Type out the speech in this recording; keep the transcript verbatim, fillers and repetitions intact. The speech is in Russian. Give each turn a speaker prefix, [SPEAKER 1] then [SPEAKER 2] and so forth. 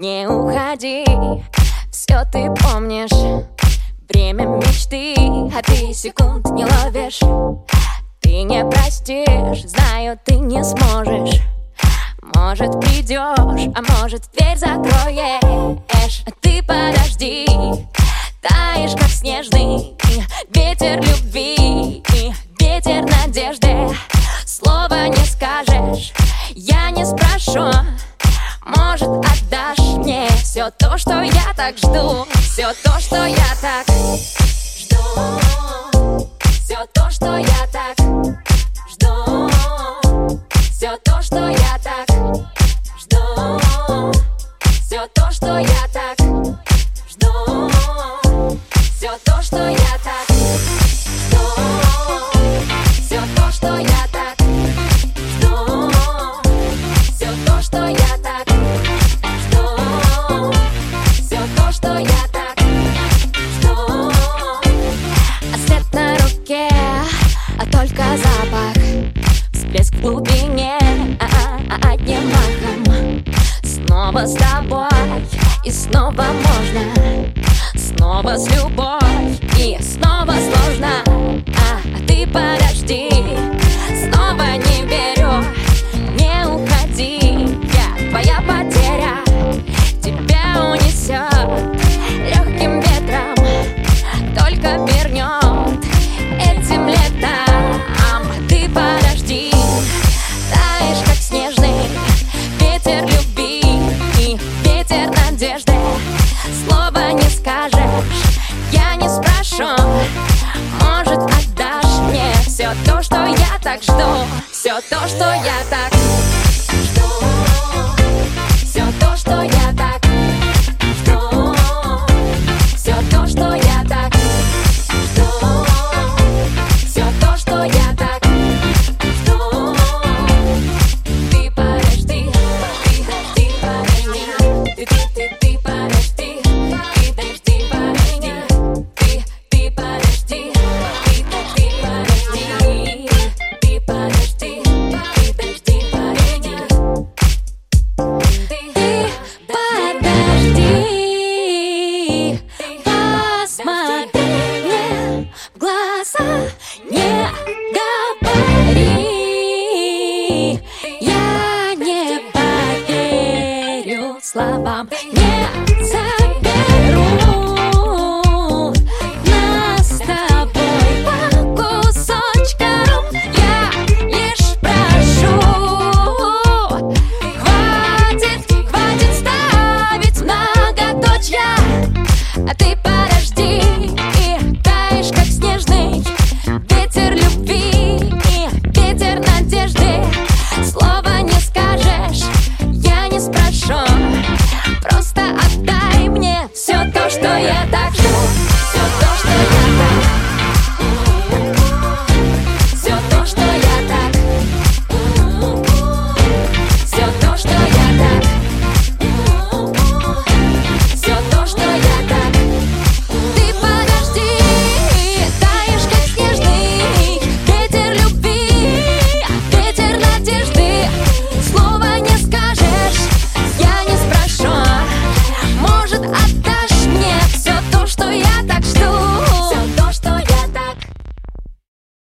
[SPEAKER 1] Не уходи, все ты помнишь. Время мечты, а ты секунд не ловишь. Ты не простишь, знаю, ты не сможешь. Может, придешь, а может, дверь закроешь. А ты подожди, таешь, как снежный ветер любви, ветер надежды. Слова не скажешь, я не спрошу. Может, отдашь мне все то, что я так жду, все то, что я так жду, все то, что я так жду, все то, что я так жду, все то, что я так жду, все то, что я так жду, все то, что я так жду, все то, что я так жду, все то, что я так жду. А свет на руке, а только запах, всплеск в глубине, а-а-а, одним махом. Снова с тобой, и снова можно, снова с любовь, и снова сложно. А, а ты подожди, снова не верю, не уходи, я твоя потеря, тебя унесет легким ветром, только вернет этим летом. А ты подожди, таешь, как снежный ветер любви и ветер надежды. Слова не скажешь, я не спрошу. Может, отдашь мне все то, что я так жду, все то, что я так